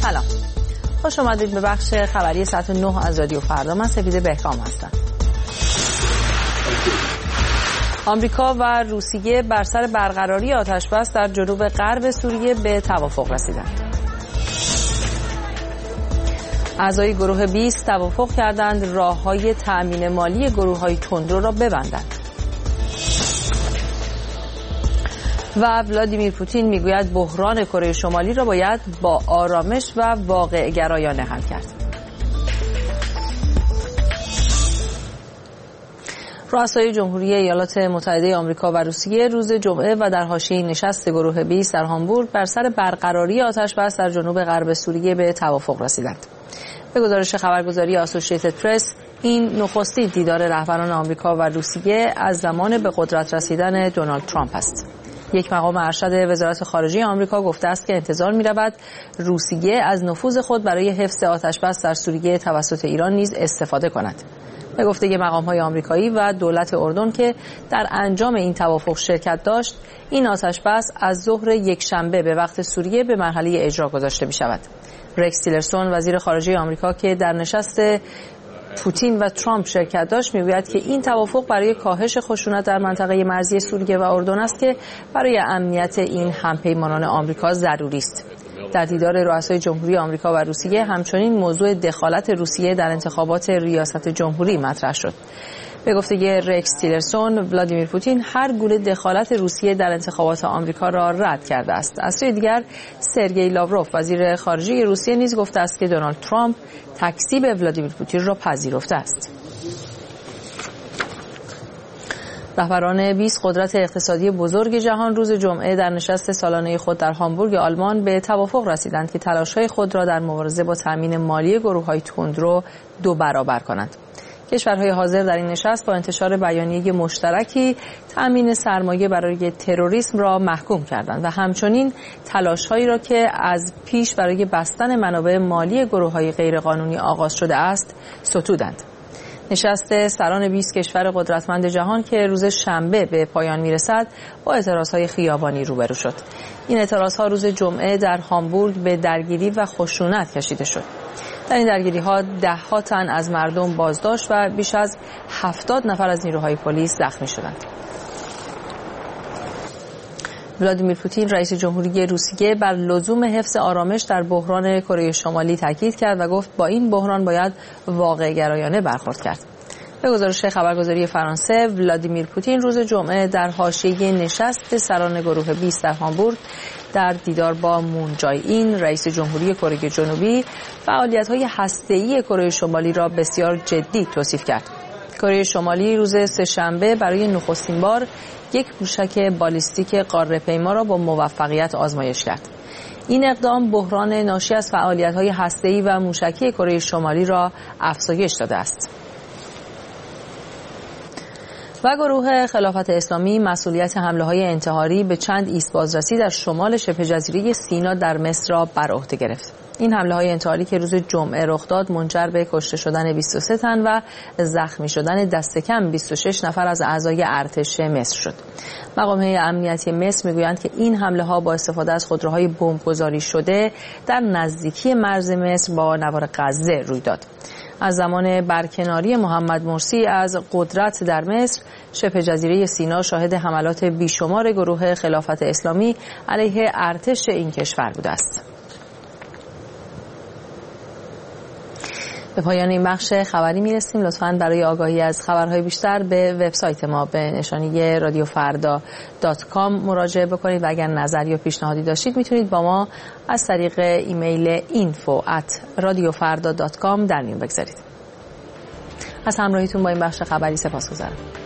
سلام، خوش آمدید به بخش خبری ساعت 9 از رادیو فردا. من سپیده بهکام هستم. آمریکا و روسیه بر سر برقراری آتش‌بس در جنوب غرب سوریه به توافق رسیدند. اعضای گروه 20 توافق کردند راه‌های تأمین مالی گروه‌های تندرو را ببندند. و ولادیمیر پوتین میگوید بحران کره شمالی را باید با آرامش و واقع گرایانه حل کرد. رؤسای جمهوری ایالات متحده آمریکا و روسیه روز جمعه و در حاشیه نشست گروه 20 در هامبورگ بر سر برقراری آتش‌بس در جنوب غرب سوریه به توافق رسیدند. به گزارش خبرگزاری آسوشیتد پرس، این نخستین دیدار رهبران آمریکا و روسیه از زمان به قدرت رسیدن دونالد ترامپ است. یک مقام ارشد وزارت خارجه آمریکا گفته است که انتظار می‌رود روسیه از نفوذ خود برای حفظ آتش‌بس در سوریه توسط ایران نیز استفاده کند. به گفته مقام‌های آمریکایی و دولت اردن که در انجام این توافق شرکت داشت، این آتش‌بس از ظهر یکشنبه به وقت سوریه به مرحله اجرا گذاشته می‌شود. رکس تیلرسون وزیر خارجه آمریکا که در نشست پوتین و ترامپ شرکت داشت میگوید که این توافق برای کاهش خشونت در منطقه مرزی سوریه و اردن است که برای امنیت این همپیمانان آمریکا ضروری است. در دیدار رؤسای جمهوری آمریکا و روسیه همچنین موضوع دخالت روسیه در انتخابات ریاست جمهوری مطرح شد. به گفته رکس تیلرسون، ولادیمیر پوتین هر گونه دخالت روسیه در انتخابات آمریکا را رد کرده است. از سوی دیگر سرگئی لاوروف وزیر خارجه روسیه نیز گفته است که دونالد ترامپ تکذیب ولادیمیر پوتین را پذیرفته است. رهبران 20 قدرت اقتصادی بزرگ جهان روز جمعه در نشست سالانه خود در هامبورگ آلمان به توافق رسیدند که تلاش‌های خود را در مبارزه با تامین مالی گروه‌های تندرو 2 برابر کنند. کشورهای حاضر در این نشست با انتشار بیانیه مشترکی تأمین سرمایه برای تروریسم را محکوم کردند و همچنین تلاش‌هایی را که از پیش برای بستن منابع مالی گروه‌های غیرقانونی آغاز شده است ستودند. نشست سران 20 کشور قدرتمند جهان که روز شنبه به پایان میرسد با اعتراضهای خیابانی روبرو شد. این اعتراضها روز جمعه در هامبورگ به درگیری و خشونت کشیده شد. در این درگیری‌ها 10 تن از مردم بازداشت و بیش از 70 نفر از نیروهای پلیس زخمی شدند. ولادیمیر پوتین رئیس جمهوری روسیه بر لزوم حفظ آرامش در بحران کره شمالی تاکید کرد و گفت با این بحران باید واقع گرایانه برخورد کرد. به گزارش خبرگزاری فرانسه، ولادیمیر پوتین روز جمعه در حاشیه نشست سران گروه 20 در هامبورگ در دیدار با مون جای این رئیس جمهوری کره جنوبی فعالیت‌های هسته‌ای کره شمالی را بسیار جدی توصیف کرد. کره شمالی روز سه‌شنبه برای نخستین بار یک موشک بالیستیک قاره‌پیما را با موفقیت آزمایش کرد. این اقدام بحران ناشی از فعالیت‌های هسته‌ای و موشکی کره شمالی را افزایش داده است. و گروه خلافت اسلامی مسئولیت حمله‌های انتحاری به چند ایست بازرسی در شمال شبه جزیره سینا در مصر را بر عهده گرفت. این حمله‌های انتحاری که روز جمعه رخ داد منجر به کشته شدن 23 تن و زخمی شدن دست کم 26 نفر از اعضای ارتش مصر شد. مقام‌های امنیتی مصر میگویند که این حمله‌ها با استفاده از خودروهای بمبگذاری شده در نزدیکی مرز مصر با نوار غزه روی داد. از زمان برکناری محمد مرسی از قدرت در مصر، شبه جزیره سینا شاهد حملات بیشمار گروه خلافت اسلامی علیه ارتش این کشور بوده است. به پایان این بخش خبری میرسیم. لطفاً برای آگاهی از خبرهای بیشتر به وبسایت ما به نشانی radiofarda.com مراجعه بکنید و اگر نظر یا پیشنهادی داشتید میتونید با ما از طریق ایمیل info@radiofarda.com در میون بگذارید. از همراهیتون با این بخش خبری سپاسگزارم.